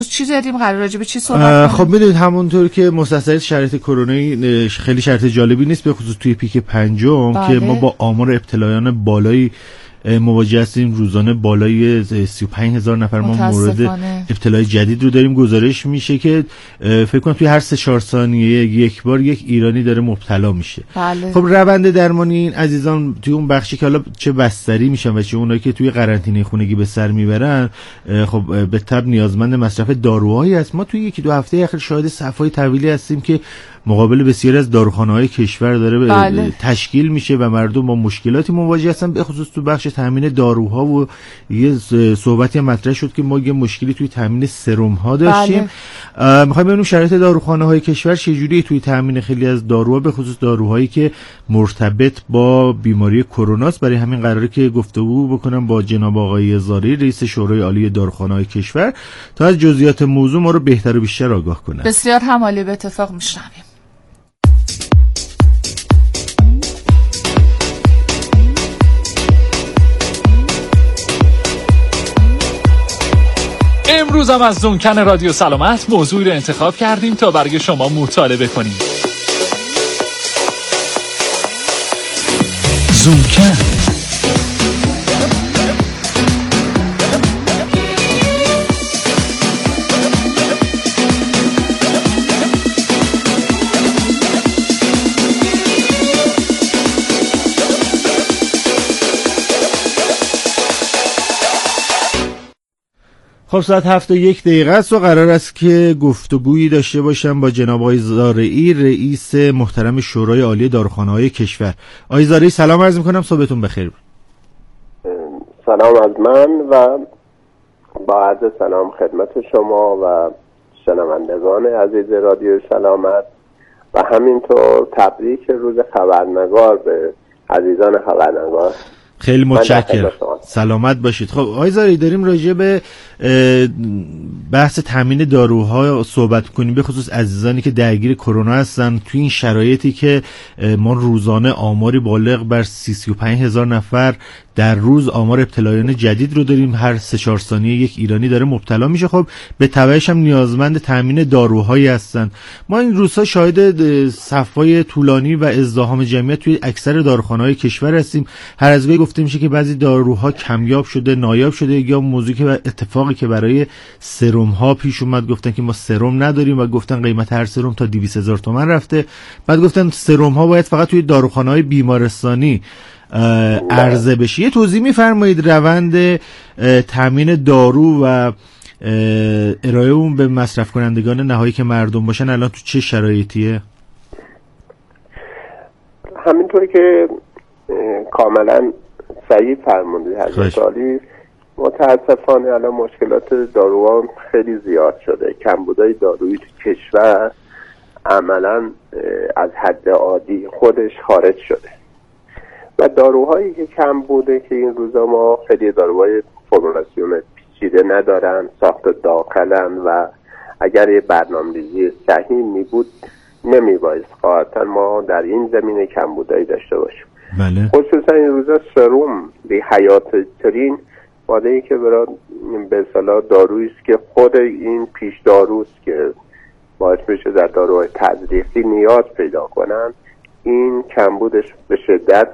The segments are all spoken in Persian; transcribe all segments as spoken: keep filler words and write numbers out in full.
چی داریم قرار راجع به چی صحبت کنیم؟ خب میدونید همونطور که مستصحب شرایط کرونایی خیلی شرایط جالبی نیست، به خصوص توی پیک پنجم بله. که ما با آمار ابتلایان بالایی مواجه هستیم. روزانه بالای سی و پنج هزار نفر ما مورد ابتلای جدید رو داریم. گزارش میشه که فکر کنم توی هر سه چهار ثانیه یک بار یک ایرانی داره مبتلا میشه. بله. خب روند درمانی این عزیزان توی اون بخشی که حالا چه بستری میشن و چه اونایی که توی قرنطینه خونگی به سر میبرن، خب به طب نیازمند مصرف داروهایی هست. ما توی یکی دو هفته اخیر شاهد صفای طویلی هستیم که مقابل بسیاری از داروخانه‌های کشور داره بله. تشکیل میشه و مردم با مشکلاتی مواجه هستن، به خصوص تو بخش تامین داروها. و یه صحبتی مطرح شد که ما یه مشکلی توی تامین سرم ها داشتیم. بله. میخوایم ببینیم شرایط داروخانه‌های کشور چجوریه توی تامین خیلی از داروها، به خصوص داروهایی که مرتبط با بیماری کرونا است. برای همین قراره که گفتگو بکنم با جناب آقای زاری، رئیس شورای عالی داروخانه‌های کشور، تا از جزئیات موضوع ما رو بهتر و بیشتر آگاه کنه. بسیار همالی، به اتفاق میشنویم. امروز هم از زونکن رادیو سلامت موضوعی رو انتخاب کردیم تا برای شما مطالبه کنیم. زونکن خب ساعت هفت و یک دقیقه است و قرار است که گفتگویی داشته باشم با جناب آقای زارعی، رئیس محترم شورای عالی داروخانه‌های کشور. آقای زارعی سلام عرض می‌کنم، صبحتون بخیر. سلام از من و با عرض سلام خدمت شما و شنوندگان عزیز رادیو سلامت و همینطور تبریک روز خبرنگار به عزیزان خبرنگار. خیلی متشکرم، سلامت باشید. خب آقای زارعی، داریم راجع به بحث تامین داروها صحبت کنیم، به خصوص عزیزانی که درگیر کرونا هستن توی این شرایطی که ما روزانه آماری بالغ بر سی و پنج هزار نفر در روز آمار ابتلایان جدید رو داریم. هر سه چهار ثانیه یک ایرانی داره مبتلا میشه. خب به تبعش هم نیازمند تامین داروهایی هستن. ما این روزها شاهد صفای طولانی و ازدحام جمعیت توی اکثر داروخانه‌های کشور هستیم. هر از گاهی گفته میشه که بعضی داروها کمیاب شده، نایاب شده، یا موضوعی که اتفاقی که برای سرم ها پیش اومد، گفتن که ما سرم نداریم و گفتن قیمت هر سرم تا دویست هزار تومان رفته. بعد گفتن سرم ها باید فقط توی داروخانه‌های بیمارستانی عرضه بشه. یه توضیح می‌فرمایید روند تامین دارو و ارائه اون به مصرف کنندگان نهایی که مردم باشن الان تو چه شرایطیه؟ همینطوری که کاملا صحیح فرمودید حضرت عالی، متاسفانه الان مشکلات داروها خیلی زیاد شده. کمبودای دارویی تو کشور عملا از حد عادی خودش خارج شده و داروهایی که کم بوده که این روزا ما خیلی داروهای فرمولاسیون پیچیده ندارن، ساخت داخلن و اگر یه برنامه‌ریزی صحیح می بود نمی بایست قاطعا ما در این زمینه کمبودایی داشته باشیم. بله. خصوصا این روزا سرم بی حیات ترین ماده‌ای که برای به اصطلاح دارویی است که خود این پیش داروست که باعث میشه در داروهای تزریقی نیاز پیدا کنن، این کمبودش به شدت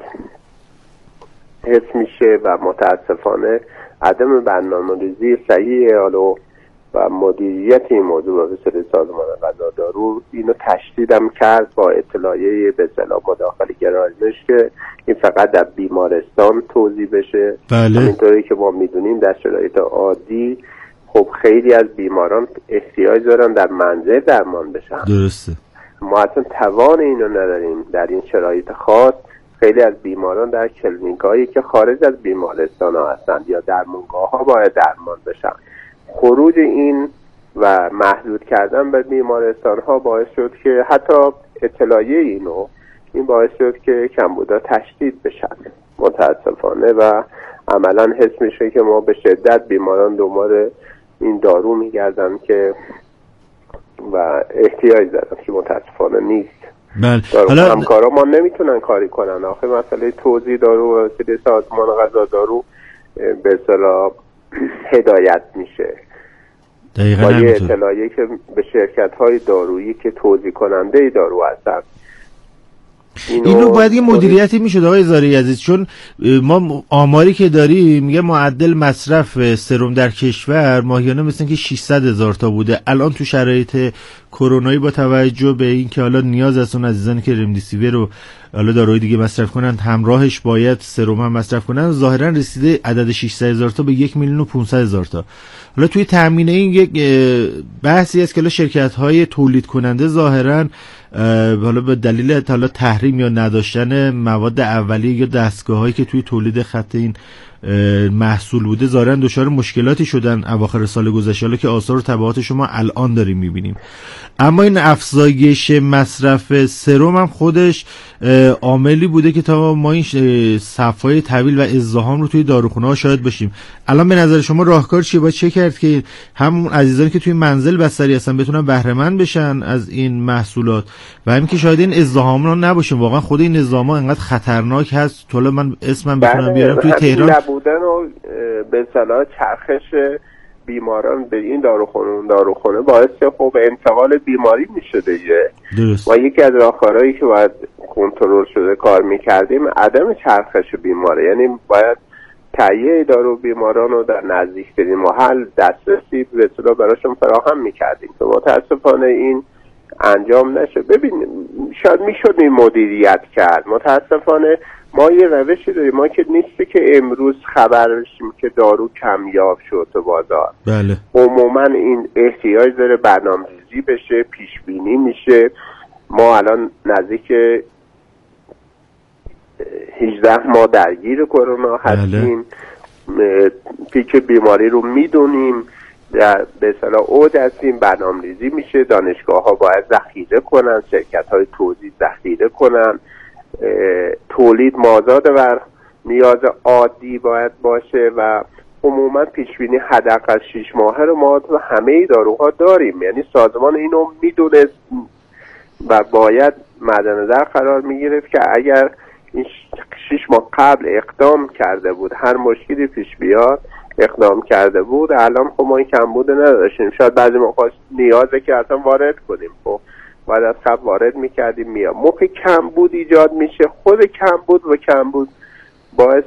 حس میشه و متاسفانه عدم برنامه‌ریزی صحیح حالا و مدیریت این موضوع به وسیله سازمان غذا دارو اینو تشدیدم کرد با اطلاعیه به اصطلاح مداخله گرایش که این فقط در بیمارستان توزیع بشه. بله. همینطوری که ما میدونیم در شرایط عادی خب خیلی از بیماران احتیاج دارن در منزل درمان بشن. درسته. ما اصلا توان اینو نداریم. در این شرایط خاص خیلی از بیماران در کلینیکایی که خارج از بیمارستان ها هستند یا درمانگاه ها باید درمان بشن. خروج این و محدود کردن به بیمارستان ها باعث شد که حتی اطلاعیه اینو این باعث شد که کمبودا تشدید بشن متاسفانه و عملا حس میشه که ما به شدت بیماران دنبال این دارو میگردن که و احتیاج دارن که متاسفانه نیست. بله. حالا همکارا ما نمیتونن کاری کنن. آخه مسئله توزیع دارو و وسیله سازمان غذا دارو به اصطلاح هدایت میشه دقیقاً با یه همینطور. اطلاعیه که به شرکت های دارویی که توزیع کننده دارو هستن اینو, اینو باید یه مدیریتی میشد آقای زاری عزیز، چون ما آماری که داریم میگه معدل مصرف سرم در کشور ماهیانه مثل که ششصد هزار تا بوده. الان تو شرایط کرونایی با توجه به این که حالا نیاز از اون عزیزانی که رمدیسیویر رو حالا داروی دیگه مصرف کنند همراهش باید سرم هم مصرف کنند، ظاهرا رسیده عدد ششصد هزار تا به یک میلیون و پانصد هزار تا. حالا توی تامین این یک بحثی است که شرکت های تولید کننده ظاهرا حالا به دلیل حالا تحریم یا نداشتن مواد اولیه یا دستگاه‌هایی که توی تولید خط این محصول بوده ظاهرا دچار مشکلاتی شدن اواخر سال گذشته، حالا که آثار و تبعات شما الان داریم می‌بینیم. اما این افزایش مصرف سرم هم خودش عاملی بوده که تا ما این صفای طویل و ازدحام رو توی داروخونه‌ها شاهد باشیم. الان به نظر شما راهکار چیه؟ باید چه کرد که همون عزیزانی که توی منزل بستری هستن بتونن بهره مند بشن از این محصولات و همین که شاید این ازدحام رو نباشه؟ واقعا خود این نظاما انقدر خطرناک هست. تو من اسمم بتونم بیارم توی تهران نبودن و به اصطلاح چرخش بیماران به این داروخونه داروخونه باعث خب انتقال بیماری میشه دیگه. درست. ما یکی از راهکارهایی که باید کنترل شده کار میکردیم عدم چرخش بیماره، یعنی باید تهیه دارو بیماران رو در نزدیکترین محل دسترسی به اصطلاح براشون فراهم میکردیم که متاسفانه این انجام نشه. ببین شاید میشد این مدیریت کرد، متاسفانه ما یه روشی داریم، ما که نیستی که امروز خبر بشیم که دارو کمیاب شد تو بازار. بله. عموما این احتیاج داره برنامه‌ریزی بشه، پیش بینی میشه. ما الان نزدیک هجده ماه درگیر کرونا هستیم. بله. پیک بیماری رو میدونیم، در به اصطلاح اوج هستیم، برنامه‌ریزی میشه، دانشگاه ها باید ذخیره کنن، شرکت های توزیع ذخیره کنن، تولید مازاد بر نیاز عادی باید باشه و عموما پیشبینی حداقل شش ماهه رو ما تو همه داروها داریم. یعنی سازمان اینو میدونست و باید مد نظر قرار میگرفت که اگر این شش ماه قبل اقدام کرده بود، هر مشکلی پیش بیاد اقدام کرده بود، الان خب ما این کمبود نداشتیم. شاید بعضی موقع نیازه که اصلا وارد کنیم، خب باید از قبل وارد میکردیم. میاد موقع کمبود ایجاد میشه، خود کمبود و کمبود باعث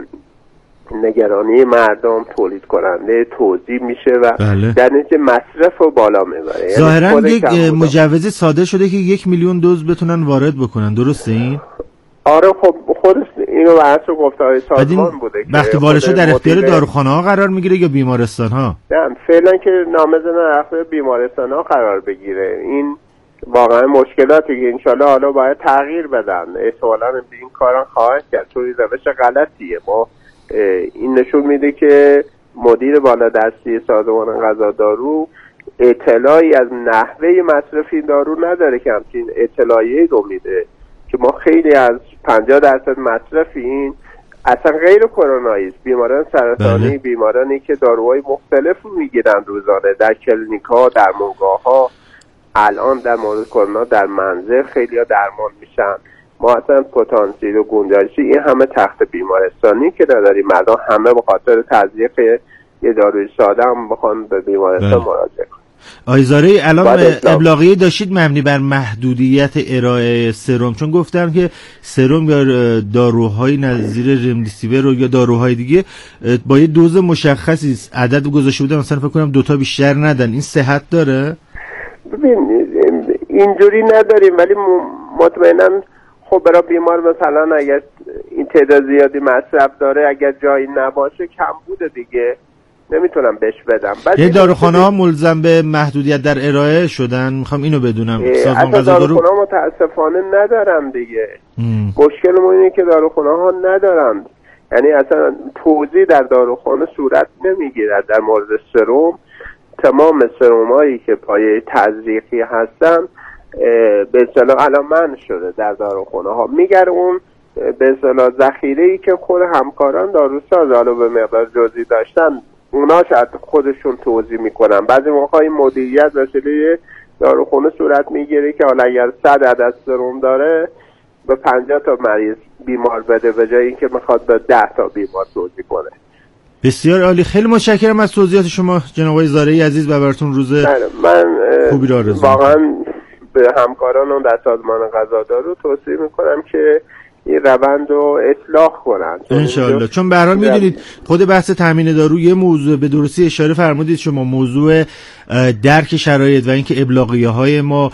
نگرانی مردم، تولید کننده توزیع میشه و بله. در نتیجه مصرف رو بالا میبره. ظاهرا یک مجوزی صادر شده که یک میلیون دوز بتونن وارد بکنن، درسته این؟ آره خب خود اینو بحث و گفتار سازمان بوده که وقتی وارد شد در اختیار داروخانه ها قرار میگیره یا بیمارستان ها؟ نه فعلا که نامزد در اختیار بیمارستان ها قرار بگیره. این واقعا مشکلاتی که انشالله حالا باید تغییر بدن، احتمالاً به این کاران خواهد کرد، چون این روش غلطیه. ما این نشون میده که مدیر بالادستی سازمان غذا دارو اطلاعی از نحوه مصرف این دارو نداره که همچین اطلاعیه رو میده که ما خیلی از پنجاه درصد مصرف این اصلا غیر کرونایی است. بیماران سرطانی، بله. بیمارانی که داروهای مختلف رو میگیرن روزانه در کلینیک ها، در موگاه ها، الان در مورد کرونا در منزل خیلی ها درمان میشن. ما اصلا پتانسیل و گنجایشی این همه تخت بیمارستانی که نداریم، مردم همه به خاطر تزریق یه داروی ساده هم بخوان به بیمارستان مراجعه کنن. آیزاری الان ابلاغیه داشتید مبنی بر محدودیت ارائه سرم، چون گفتم که سرم یا داروهای نظیر رمدیسیویر یا داروهای دیگه با یه دوز مشخصی عدد گذاشته بودن، مثلا فکر کنم دوتا بیشتر ندن. این صحت داره؟ ببین اینجوری نداریم، ولی مطمئناً خب برای بیمار مثلا اگر این تعداد زیادی مصرف داره، اگر جایی نباشه کم بوده دیگه نمیتونم بهش بدم. یه داروخانه ها ملزم به محدودیت در ارائه شدن؟ میخوام اینو بدونم. سازمان غذا دارو داروخانه ها متاسفانه ندارن دیگه. مشکلمون اینه که داروخانه ها ندارن، یعنی اصلا توزیع در داروخانه صورت نمیگیرد. در مورد سرم، تمام سرم هایی که پایه تزریقی هستن به اصطلاح الان من شده در داروخانه ها. میگر اون به اصطلاح ذخیره‌ای که خود همکاران داروساز حالا به مقدار جزئی داشتن، اونا شاید خودشون توزیع میکنن. بعضی موقع این مدیریت وسیله داروخانه صورت میگیره که حالا اگر صد عدد سرم داره به پنجاه تا مریض بیمار بده به جای اینکه میخواد به ده تا بیمار توزیع کنه. بسیار عالی، خیلی متشکرم از توضیحات شما جناب آقای زارعی عزیز و براتون روز من خوبی را آرزو واقعا به همکارانم در سازمان غذادارو توصیه میکنم که این روند رو اصلاح کنن انشالله، چون به هر حال میدونید خود بحث تامین دارو یه موضوع، به درستی اشاره فرمودید شما، موضوع درک شرایط و اینکه ابلاغیه های ما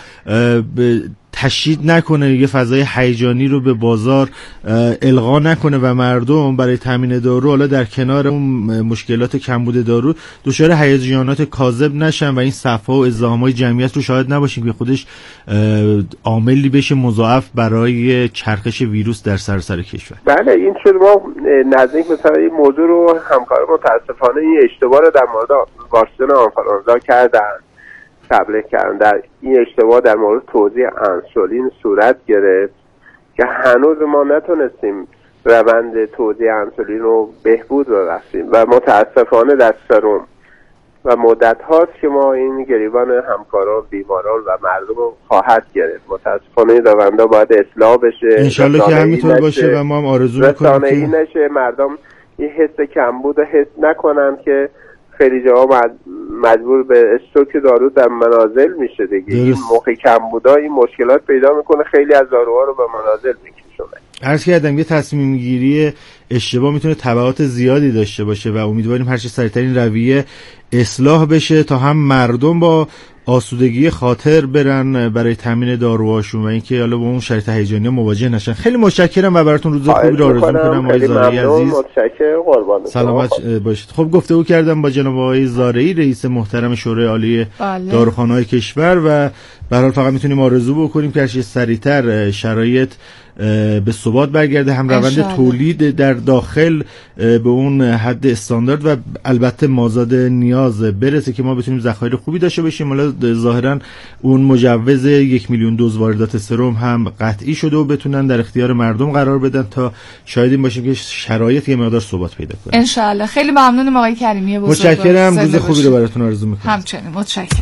تشدید نکنه، یه فضای هیجانی رو به بازار القا نکنه و مردم برای تامین دارو حالا در کنار اون مشکلات کمبود دارو دچار هیجانات کاذب نشن و این صفها و ازدحام‌های جمعیت رو شاهد نباشیم که خودش عاملی بشه مضاعف برای چرخش ویروس در سراسر کشور. بله، این شد ما نزدیک مثلا این موضوع رو همکار متاسفانه این اشتباه رو در مورد واکسن آنفولانزا کردن، تبلیغ کردن. در این اشتباه در مورد توزیع انسولین صورت گرفت که هنوز ما نتونستیم روند توزیع انسولین رو بهبود ببخشیم و متاسفانه در سرم و مدت هاست که ما این گریبان همکاران، بیماران و مردم رو خواهد گرفت. متاسفانه این روند باید اصلاح بشه، انشالله که همینطور باشه و ما هم آرزو میکنیم که این نشه، مردم این حس کمبود حس نکنن که خیلی جاها مجبور به استوک دارو در منازل میشه دیگه. درست. این موقع کمبودا این مشکلات پیدا میکنه، خیلی از داروها رو به منازل میکشونه. عرض کردم یه تصمیم گیری اشتباه میتونه تبعات زیادی داشته باشه و امیدواریم هر چه سریعتر این رویه اصلاح بشه تا هم مردم با آسودگی خاطر برن برای تامین داروهاشون و اینکه حالا با اون شرایط هیجانی مواجه نشن. خیلی متشکرم و براتون روز خوبی رو آرزو می‌کنم آقای زارعی عزیز. متشکرم، قربان. سلامت باشید. خب گفتگو کردم با جناب آقای زارعی، رئیس محترم شورای عالی داروخانه‌های کشور و به هر حال فقط میتونیم آرزو بکنیم که هر چه سریعتر شرایط به ثبات برگرده، هم روند تولید در داخل به اون حد استاندارد و البته مازاد نیاز برسه که ما بتونیم ذخایر خوبی داشته باشیم. حالا ظاهرا اون مجوز یک میلیون دوز واردات سرم هم قطعی شده و بتونن در اختیار مردم قرار بدن تا شاهدیم باشیم که شرایط یه مقدار ثبات پیدا کنه ان شاء الله. خیلی ممنونم آقای کریمی بزرگوار. متشکرم، روز خوبی رو براتون آرزو می‌کنم. همچنین متشکرم.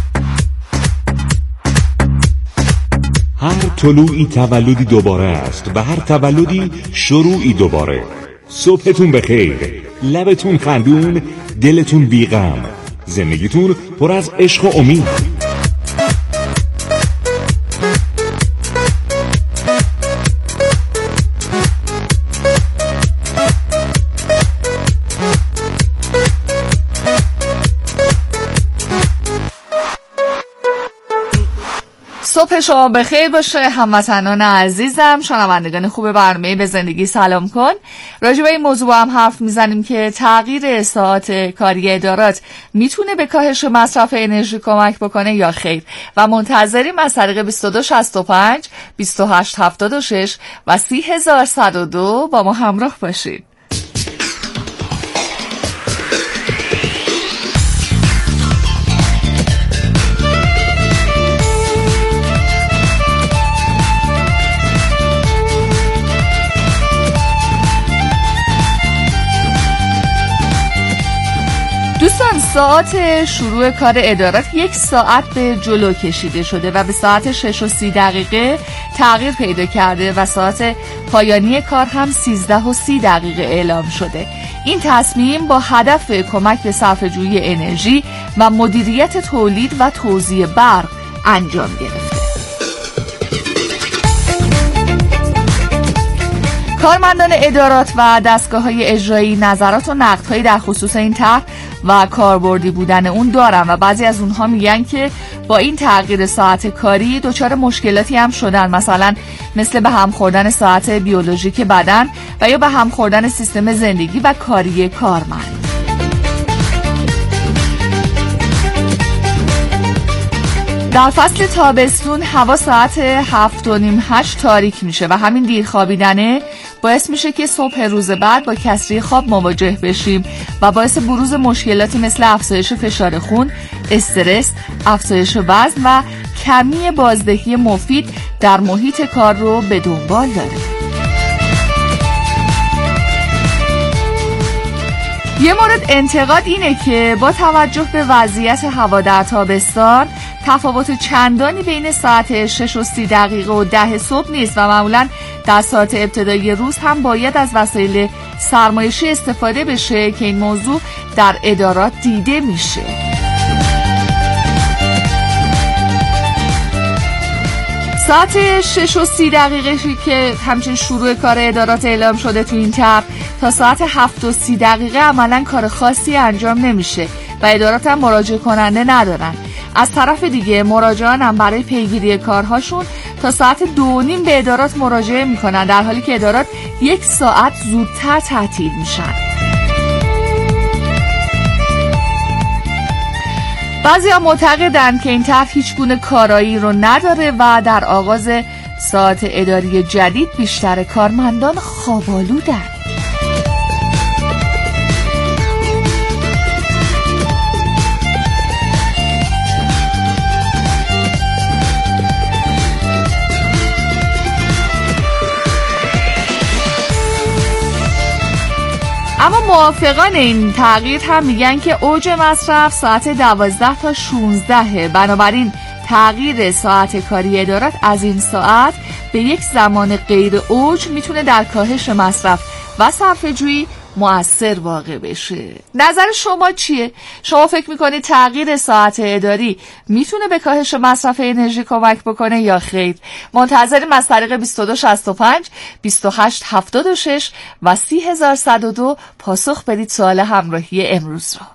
هر طلوعی تولدی دوباره است و هر تولدی شروعی دوباره. صبحتون بخیر، لبتون خندون، دلتون بیغم، زندگیتون پر از عشق و امید. صبح شما بخیر باشه هموطنان عزیزم، شنوندگان خوب برنامه به زندگی سلام کن. راجع به این موضوع هم حرف میزنیم که تغییر ساعات کاری ادارات میتونه به کاهش مصرف انرژی کمک بکنه یا خیر و منتظریم از طریق بیست و دو شصت و پنج بیست و هشت هفتاد و شش و سی هزار صد و دو با ما همراه باشید. دوستان، ساعت شروع کار ادارات یک ساعت به جلو کشیده شده و به ساعت شش و سی دقیقه تغییر پیدا کرده و ساعت پایانی کار هم سیزده و سی دقیقه اعلام شده. این تصمیم با هدف کمک به صرفه‌جویی انرژی و مدیریت تولید و توزیع برق انجام گرفته. کارمندان ادارات و دستگاه‌های اجرایی نظرات و نقدهایی در خصوص این طرح و کاربردی بودن اون دارن و بعضی از اونها میگن که با این تغییر ساعت کاری دچار مشکلاتی هم شدن، مثلا مثل به هم خوردن ساعت بیولوژیک بدن و یا به هم خوردن سیستم زندگی و کاری کارمند. در فصل تابستون هوا ساعت هفت و نیم هشت تاریک میشه و همین دیر خوابیدنه باعث میشه که صبح روز بعد با کسری خواب مواجه بشیم و باعث بروز مشکلاتی مثل افزایش فشار خون، استرس، افزایش وزن و کمی بازدهی مفید در محیط کار رو به دنبال داره. یه مورد انتقاد اینه که با توجه به وضعیت هوا در تابستان تفاوت چندانی بین ساعت شش و سی دقیقه و ده صبح نیست و معمولا در ساعت ابتدایی روز هم باید از وسایل سرمایشی استفاده بشه که این موضوع در ادارات دیده میشه. ساعت شش و سی دقیقه که همچنین شروع کار ادارات اعلام شده تو این تب تا ساعت هفت و سی دقیقه عملا کار خاصی انجام نمیشه و ادارات هم مراجعه کننده ندارن. از طرف دیگه مراجعان هم برای پیگیری کارهاشون تا ساعت دو نیم به ادارات مراجعه میکنن، در حالی که ادارات یک ساعت زودتر تعطیل میشن. بعضی ها معتقدن که این طرح هیچ گونه کارایی رو نداره و در آغاز ساعت اداری جدید بیشتر کارمندان خواب‌آلودن. اما موافقان این تغییر هم میگن که اوج مصرف ساعت دوازده تا شانزده، بنابراین تغییر ساعت کاری ادارات از این ساعت به یک زمان غیر اوج میتونه در کاهش مصرف و صرفه‌جویی مؤثر واقع بشه. نظر شما چیه؟ شما فکر میکنید تغییر ساعت اداری میتونه به کاهش مصرف انرژی کمک بکنه یا خیر؟ منتظریم از طریق بیست و دو شصت و پنج بیست و هشت هفتاد و شش و سی هزار و صد و دو پاسخ بدید سوال همراهی امروز رو.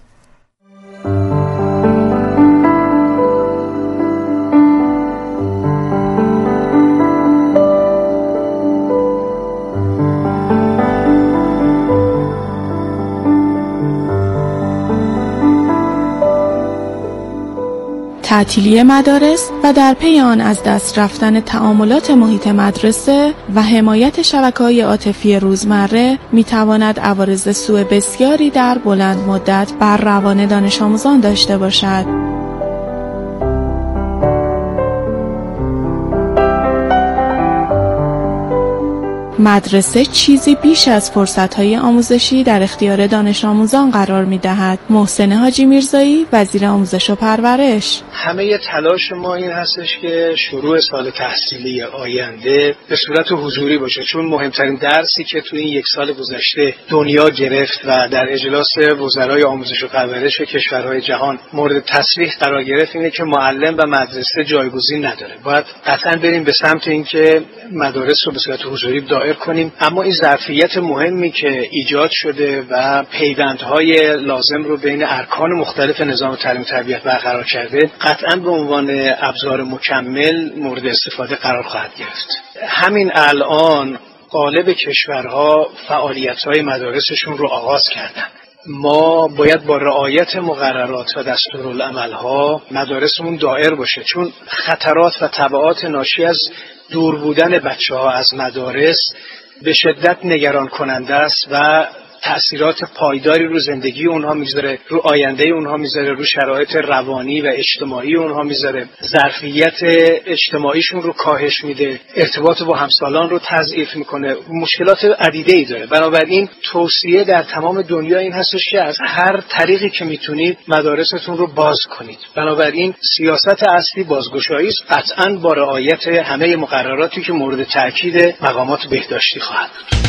تعطیلی مدارس و در پی آن از دست رفتن تعاملات محیط مدرسه و حمایت شبکه‌های عاطفی روزمره می‌تواند عوارض سوء بسیاری در بلند مدت بر روان دانش آموزان داشته باشد. مدرسه چیزی بیش از فرصت‌های آموزشی در اختیار دانش آموزان قرار می‌دهد. محسن حاجی میرزایی، وزیر آموزش و پرورش: همه تلاش ما این هستش که شروع سال تحصیلی آینده به صورت حضوری باشه، چون مهمترین درسی که تو این یک سال گذشته دنیا گرفت و در اجلاس وزرای آموزش و پرورش کشورهای جهان مورد تصریح قرار گرفت اینه که معلم و مدرسه جایگزین نداره. باید قطعاً بریم به سمت اینکه مدارس رو به صورت حضوری دائر کنیم، اما این ظرفیت مهمی که ایجاد شده و پیوندهای لازم رو بین ارکان مختلف نظام تعلیم و تربیت برقرار کرده قطعاً به عنوان ابزار مکمل مورد استفاده قرار خواهد گرفت. همین الان غالب کشورها فعالیت‌های مدارسشون رو آغاز کردن. ما باید با رعایت مقررات و دستورالعمل‌ها مدارسمون دائر باشه، چون خطرات و تبعات ناشی از دور بودن بچه‌ها از مدارس به شدت نگران کننده است و تأثیرات پایداری رو زندگی اونها میذاره، رو آینده اونها میذاره، رو شرایط روانی و اجتماعی اونها میذاره، ظرفیت اجتماعیشون رو کاهش میده، ارتباط با همسالان رو تضعیف میکنه، مشکلات عدیده‌ای داره. بنابراین توصیه در تمام دنیا این هستش که از هر طریقی که میتونید مدارستون رو باز کنید. بنابراین سیاست اصلی بازگشایی است، قطعاً با رعایت همه مقرراتی که مورد تاکید مقامات بهداشتی خواهد بود.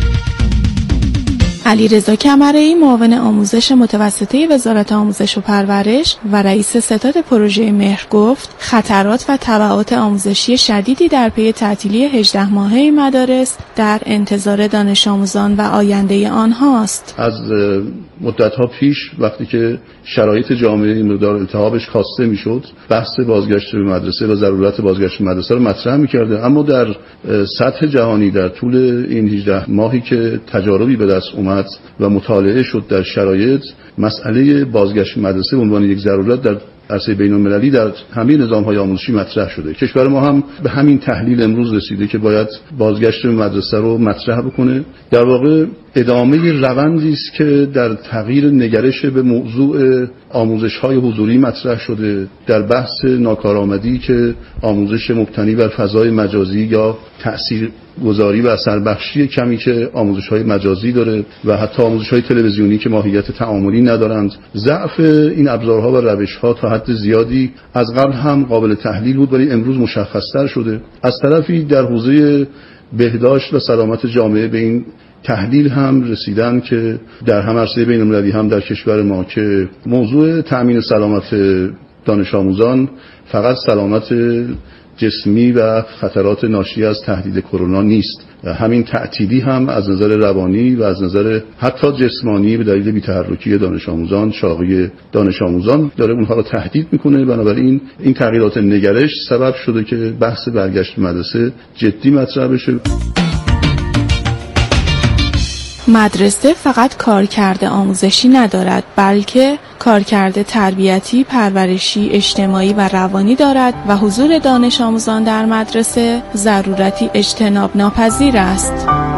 علیرضا کمره‌ای، معاون آموزش متوسطه وزارت آموزش و پرورش و رئیس ستاد پروژه مهر گفت خطرات و تبعات آموزشی شدیدی در پی تعطیلی هجده ماهه مدارس در انتظار دانش آموزان و آینده آنهاست. از مدت‌ها پیش وقتی که شرایط جامعه این مقدار التهابش کاسته میشد، بحث بازگشت به مدرسه و ضرورت بازگشت به مدرسه رو مطرح می‌کرده، اما در سطح جهانی در طول این هجده ماهی که تجاربی به دست اومد و مطالعه شد در شرایط، مسئله بازگشت مدرسه به عنوان یک ضرورت در عرصه بین‌المللی در همه نظام‌های آموزشی مطرح شده. کشور ما هم به همین تحلیل امروز رسیده که باید بازگشت به مدرسه رو مطرح بکنه. در واقع ادامه روندی است که در تغییر نگرش به موضوع آموزش‌های حضوری مطرح شده، در بحث ناکارآمدی که آموزش مبتنی بر فضای مجازی یا تأثیر گذاری و اثربخشی کمی که آموزش‌های مجازی داره و حتی آموزش‌های تلویزیونی که ماهیت تعاملی ندارند. ضعف این ابزارها و روش‌ها تا حد زیادی از قبل هم قابل تحلیل بود ولی امروز مشخص‌تر شده. از طرفی در حوزه بهداشت و سلامت جامعه به این تحلیل هم رسیدن که در هم عرصه بین‌المللی هم در کشور ما که موضوع تأمین سلامت دانش آموزان فقط سلامت جسمی و خطرات ناشی از تهدید کرونا نیست، همین تعطیلی هم از نظر روانی و از نظر حتی جسمانی به دلیل بی‌تحرکی دانش آموزان، شاغی دانش آموزان داره اونها رو تهدید میکنه. بنابراین این تغییرات نگرش سبب شده که بحث برگشت مدرسه جدی مطرح بشه. مدرسه فقط کارکرد آموزشی ندارد، بلکه کارکرد تربیتی، پرورشی، اجتماعی و روانی دارد و حضور دانش آموزان در مدرسه ضرورتی اجتناب ناپذیر است.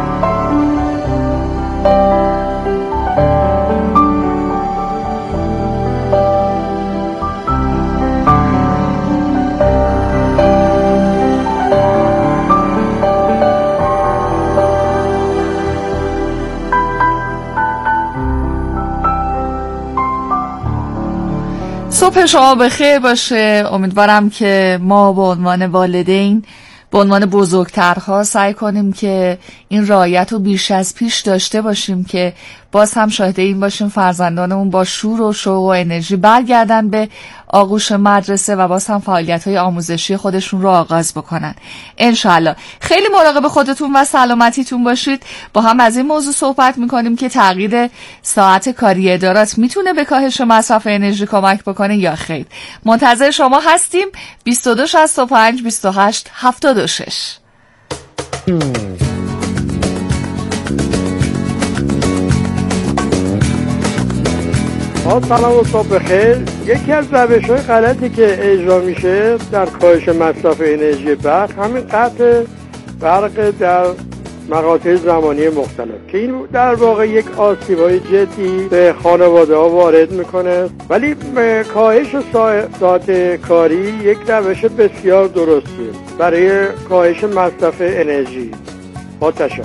صبح شما بخیر باشه. امیدوارم که ما به عنوان والدین، به عنوان بزرگترها سعی کنیم که این رعایت رو بیش از پیش داشته باشیم که باز هم شاهد این باشیم فرزندانمون با شور و شوق و انرژی برگردن به آغوش مدرسه و باز هم فعالیت‌های آموزشی خودشون رو آغاز بکنن انشالله. خیلی مراقب خودتون و سلامتیتون باشید. با هم از این موضوع صحبت میکنیم که تغییر ساعت کاری ادارات میتونه به کاهش مصرف انرژی کمک بکنه یا خیر. منتظر شما هستیم. بیست و دو شصت و پنج بیست و هشت هفتاد و شش. سلام و صبح بخیر. یکی از روش‌های غلطی که اجرا میشه در کاهش مصرف انرژی برق همین قطع برق در مقاطع زمانی مختلف که این در واقع یک آسیب‌های جدی به خانواده‌ها وارد میکنه، ولی کاهش ساعت کاری یک روش بسیار درستیه برای کاهش مصرف انرژی. با تشکر.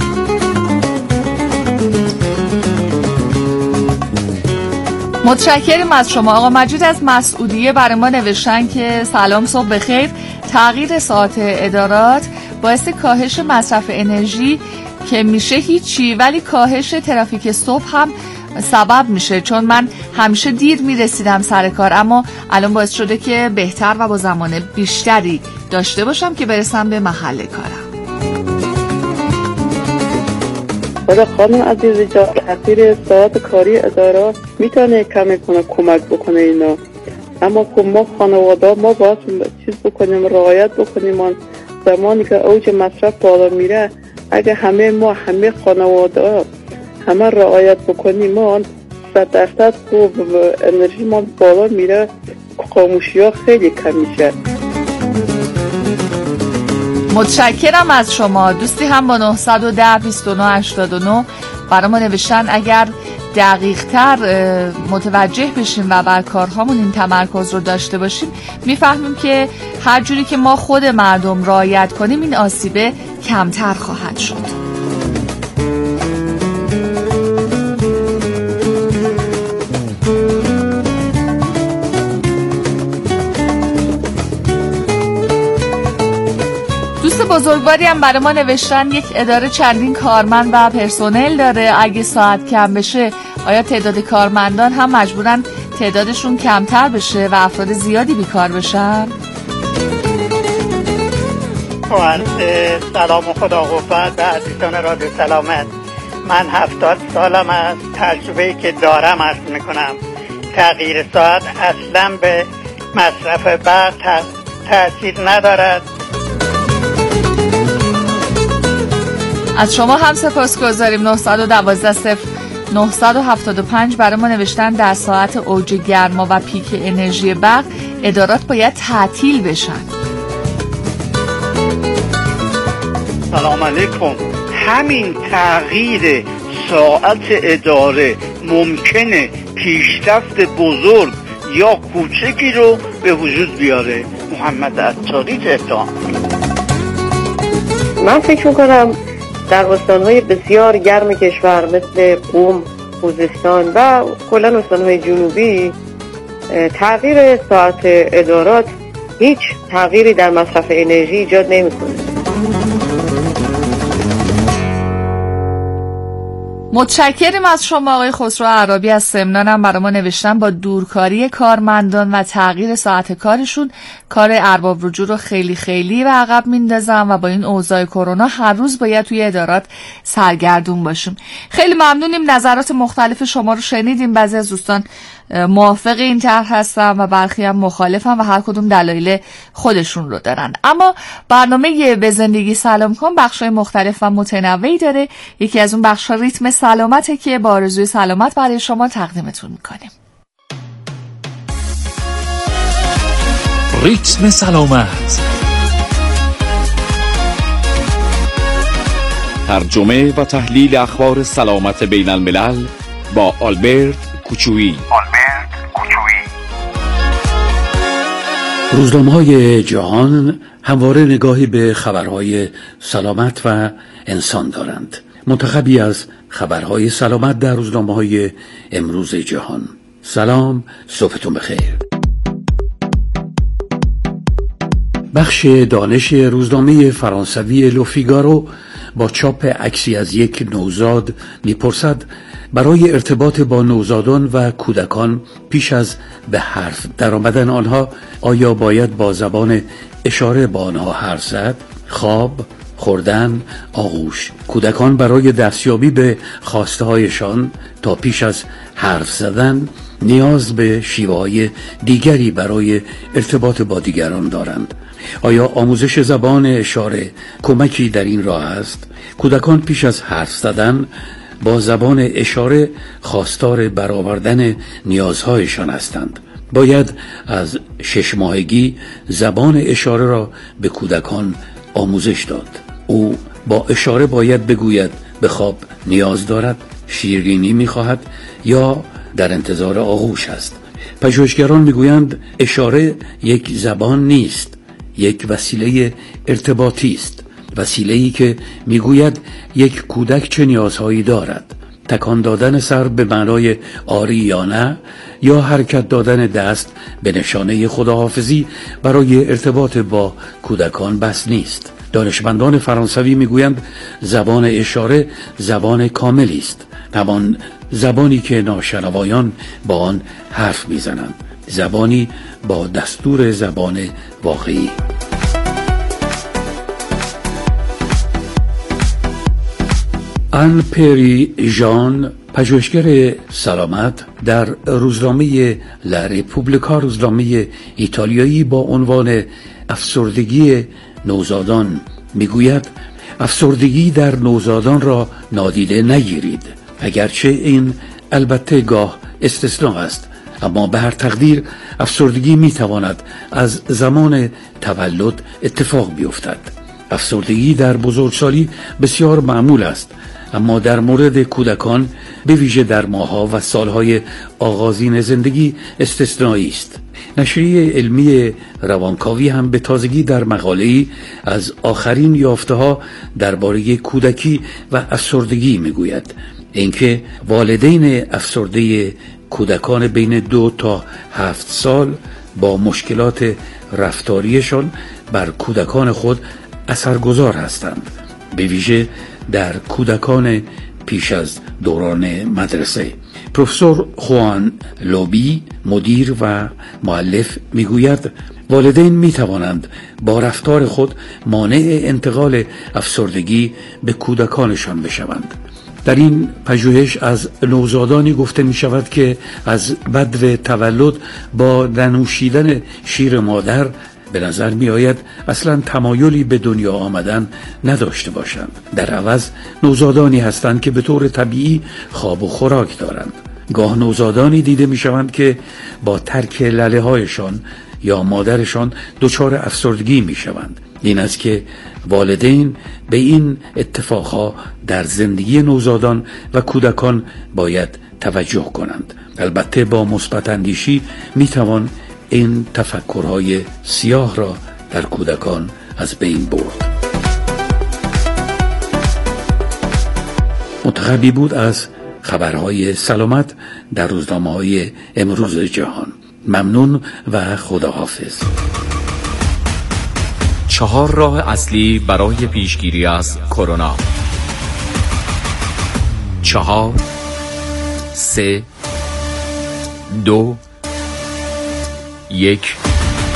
متشکرم از شما. آقا مجید از مسعودیه برای ما نوشتن که سلام صبح بخیر. تغییر ساعت ادارات باعث کاهش مصرف انرژی که میشه هیچی، ولی کاهش ترافیک صبح هم سبب میشه، چون من همیشه دیر میرسیدم سر کار، اما الان باعث شده که بهتر و با زمان بیشتری داشته باشم که برسم به محل کارم. خدا خانم عزیزی جا تغییر ساعت کاری اداره میتونه کمی کنه کمک بکنه اینا، اما خب ما خانواده ما باید چیز بکنیم، رعایت بکنیم. زمانی که اوج مصرف بالا میره اگه همه ما همه خانواده همه رعایت بکنیم ما صد درصد خوب انرژی ما بالا میره، خاموشی ها خیلی کم میشه. متشکرم از شما. دوستی هم با نه یک صفر بیست و نه هشتاد و نه برای ما نوشتن اگر دقیق تر متوجه بشیم و بر کارهامون این تمرکز رو داشته باشیم میفهمیم که هر جوری که ما خود مردم رعایت کنیم این آسیبه کمتر خواهد شد. بزرگواری هم برای ما نوشتن یک اداره چندین کارمند و پرسنل داره، اگه ساعت کم بشه آیا تعداد کارمندان هم مجبورن تعدادشون کمتر بشه و افراد زیادی بیکار بشن؟ سلام و خدا قوت به عزیزان رادیو سلامت. من هفتاد سالم است. تجربه‌ای که دارم عرض میکنم تغییر ساعت اصلا به مصرف برق تأثیر ندارد. از شما هم سپاسگزاریم. نه یک دو صفر نه هفت پنج برای ما نوشتن در ساعت اوج گرما و پیک انرژی برق ادارات باید تعطیل بشن. سلام علیکم. همین تغییر ساعت اداره ممکنه پیشرفت بزرگ یا کوچکی رو به وجود بیاره. محمد عطاری تهران. من فکر میکنم در استانهای بسیار گرم کشور مثل قم، خوزستان و کلا استانهای جنوبی تغییر ساعت ادارات هیچ تغییری در مصرف انرژی ایجاد نمیکنه. متشکریم از شما آقای خسرو عرابی از سمنان. هم برای ما نوشتن با دورکاری کارمندان و تغییر ساعت کارشون کار ارباب رجوع رو خیلی خیلی و عقب میندازن و با این اوضاع کرونا هر روز باید توی ادارات سرگردون باشیم. خیلی ممنونیم، نظرات مختلف شما رو شنیدیم. بعضی از دوستان موافق این طرح هستن و برخی هم مخالفن و هر کدوم دلایل خودشون رو دارن. اما برنامه به زندگی سلام کن بخشای مختلف و متنوعی داره. یکی از اون بخشا ریتم سلامته که با آرزوی سلامت برای شما تقدیمتون میکنیم. ریتم سلامت، ترجمه و تحلیل اخبار سلامت بین الملل با آلبرت کوچویی. روزنامه‌های جهان همواره نگاهی به خبرهای سلامت و انسان دارند. منتخبی از خبرهای سلامت در روزنامه‌های امروز جهان. سلام، صبحتون بخیر. بخش دانش روزنامه فرانسوی لوفیگارو با چاپ عکسی از یک نوزاد میپرسد برای ارتباط با نوزادان و کودکان پیش از به حرف در آمدن آنها آیا باید با زبان اشاره با آنها حرف زد؟ خواب، خوردن، آغوش. کودکان برای دستیابی به خواسته هایشان تا پیش از حرف زدن نیاز به شیوه‌های دیگری برای ارتباط با دیگران دارند. آیا آموزش زبان اشاره کمکی در این راه است؟ کودکان پیش از حرف زدن با زبان اشاره خواستار برآوردن نیازهایشان هستند. باید از شش ماهگی زبان اشاره را به کودکان آموزش داد. او با اشاره باید بگوید به خواب نیاز دارد، شیرینی می‌خواهد یا در انتظار آغوش است. پژوهشگران میگویند اشاره یک زبان نیست، یک وسیله ارتباطی است. وسیله‌ای که میگوید یک کودک چه نیازهایی دارد. تکان دادن سر به معنای آری یا نه یا حرکت دادن دست به نشانه خداحافظی برای ارتباط با کودکان بس نیست. دانشمندان فرانسوی میگویند زبان اشاره زبان کاملی است، همان زبانی که ناشنوایان با آن حرف میزنند، زبانی با دستور زبان واقعی. آن پری ژان، پژوهشگر سلامت، در روزنامه لا رپوبلیکا، روزنامه ایتالیایی با عنوان افسردگی نوزادان میگوید افسردگی در نوزادان را نادیده نگیرید، اگرچه این البته گاه استثناء است، اما به هر تقدیر افسردگی میتواند از زمان تولد اتفاق بیفتد. افسردگی در بزرگسالی بسیار معمول است، اما در مورد کودکان به ویژه در ماه‌ها و سالهای آغازین زندگی استثنایی است. نشریه علمی روانکاوی هم به تازگی در مقاله‌ای از آخرین یافته‌ها درباره کودکی و افسردگی میگوید اینکه والدین افسرده کودکان بین دو تا هفت سال با مشکلات رفتاریشان بر کودکان خود اثرگذار هستند، به ویژه در کودکان پیش از دوران مدرسه. پروفسور خوان لوبی، مدیر و مؤلف، میگوید والدین می توانند با رفتار خود مانع انتقال افسردگی به کودکانشان بشوند. در این پژوهش از نوزادانی گفته می شود که از بدو تولد با ننوشیدن شیر مادر به نظر می آید اصلا تمایلی به دنیا آمدن نداشته باشند. در عوض نوزادانی هستند که به طور طبیعی خواب و خوراک دارند. گاه نوزادانی دیده می شوند که با ترک لله هایشان یا مادرشان دچار افسردگی می شوند. این است که والدین به این اتفاقها در زندگی نوزادان و کودکان باید توجه کنند. البته با مثبت اندیشی می توان این تفکرهای سیاه را در کودکان از بین برد. غربی بود از خبرهای سلامت در روزنامه‌های امروز جهان. ممنون و خداحافظ. چهار راه اصلی برای پیشگیری از کرونا. چهار، سه، دو، یک.